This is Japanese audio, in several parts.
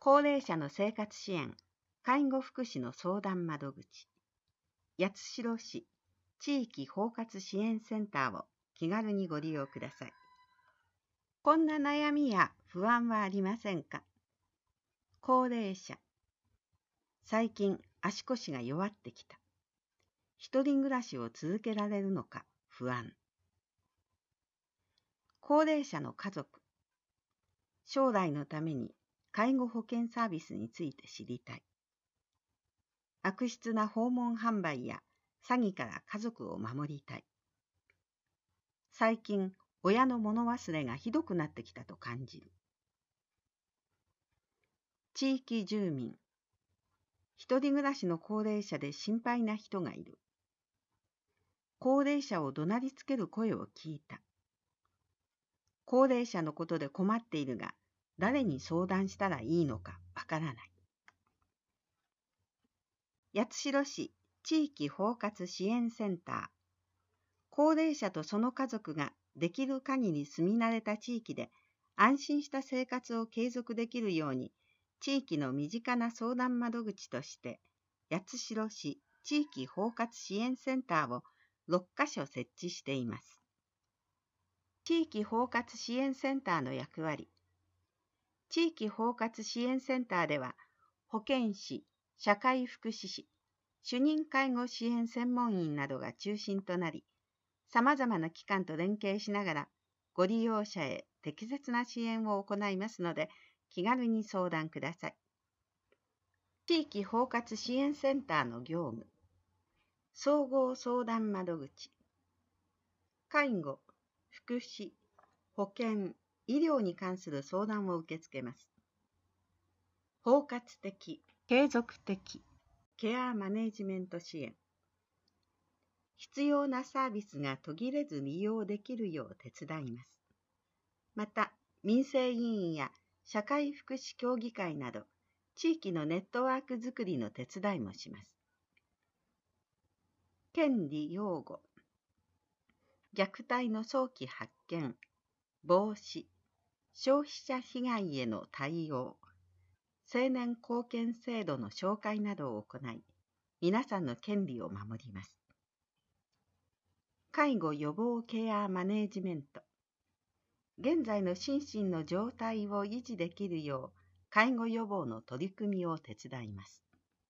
高齢者の生活支援、介護福祉の相談窓口、八代市地域包括支援センターを気軽にご利用ください。こんな悩みや不安はありませんか？高齢者、最近足腰が弱ってきた。一人暮らしを続けられるのか不安。高齢者の家族、将来のために介護保険サービスについて知りたい。悪質な訪問販売や詐欺から家族を守りたい。最近、親の物忘れがひどくなってきたと感じる。地域住民、一人暮らしの高齢者で心配な人がいる。高齢者を怒鳴りつける声を聞いた。高齢者のことで困っているが、誰に相談したらいいのかわからない。八代市地域包括支援センター。高齢者とその家族ができる限り住み慣れた地域で安心した生活を継続できるように、地域の身近な相談窓口として、八代市地域包括支援センターを6カ所設置しています。地域包括支援センターの役割。地域包括支援センターでは、保健師、社会福祉士、主任介護支援専門員などが中心となり、さまざまな機関と連携しながら、ご利用者へ適切な支援を行いますので、気軽に相談ください。地域包括支援センターの業務。総合相談窓口。介護、福祉、保健、医療に関する相談を受け付けます。包括的、継続的、ケアマネジメント支援。必要なサービスが途切れず利用できるよう手伝います。また、民生委員や社会福祉協議会など、地域のネットワークづくりの手伝いもします。権利擁護。虐待の早期発見、防止、消費者被害への対応、青年貢献制度の紹介などを行い、皆さんの権利を守ります。介護予防ケアマネジメント。現在の心身の状態を維持できるよう、介護予防の取り組みを手伝います。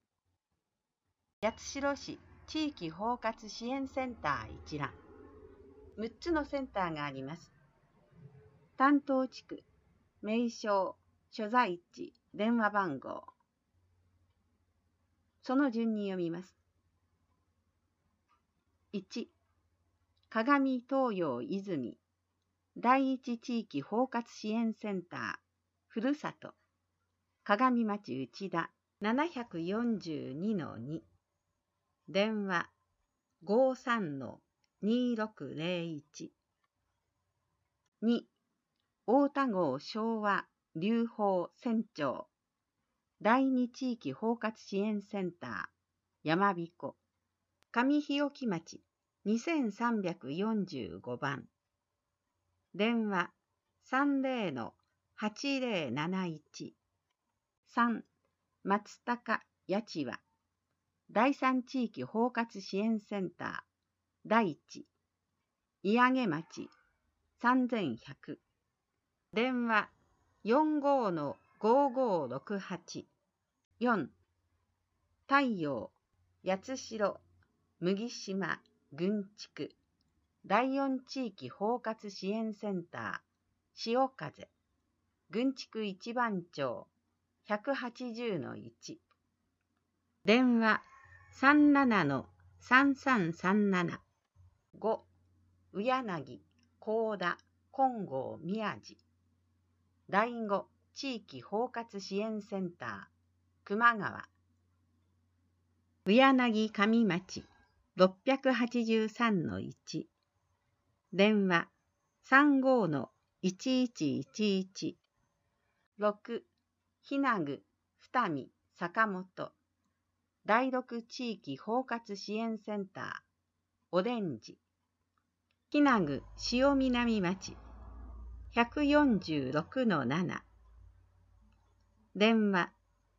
八代市地域包括支援センター一覧。6つのセンターがあります。担当地区、名称、所在地、電話番号。その順に読みます。1、鏡東洋泉第一地域包括支援センター、ふるさと、鏡町内田 742-2、電話 53-2601。2、大田郷昭和流芳船長第二地域包括支援センター、山彦、上日置町2345番。電話 30-8071。3、松高八千葉第三地域包括支援センター、第一、稲毛町3100。電話 45-5568。4、太陽、八代、麦島、郡地区、第四地域包括支援センター、潮風、郡地区一番町、180-1。電話 37-3337。5、宇柳、高田、金剛、宮地。第五地域包括支援センター、熊川。宇柳上町、683-1。電話 35-1111。6、日名具、二見、坂本。第六地域包括支援センター、オレンジ。日名具、塩南町、146-7。 電話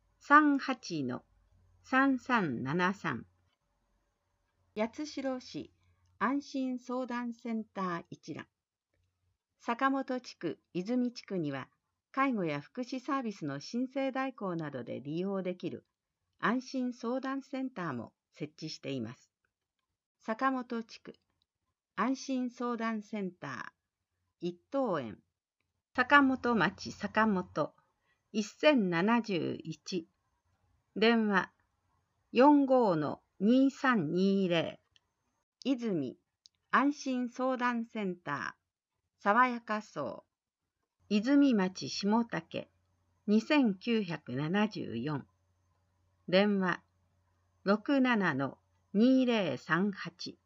38-3373。八代市安心相談センター一覧。坂本地区、泉地区には、介護や福祉サービスの申請代行などで利用できる安心相談センターも設置しています。坂本地区安心相談センター一等園、坂本町坂本1071、電話 45-2320。泉安心相談センター爽やか荘、泉町下竹2974。電話 67-2038。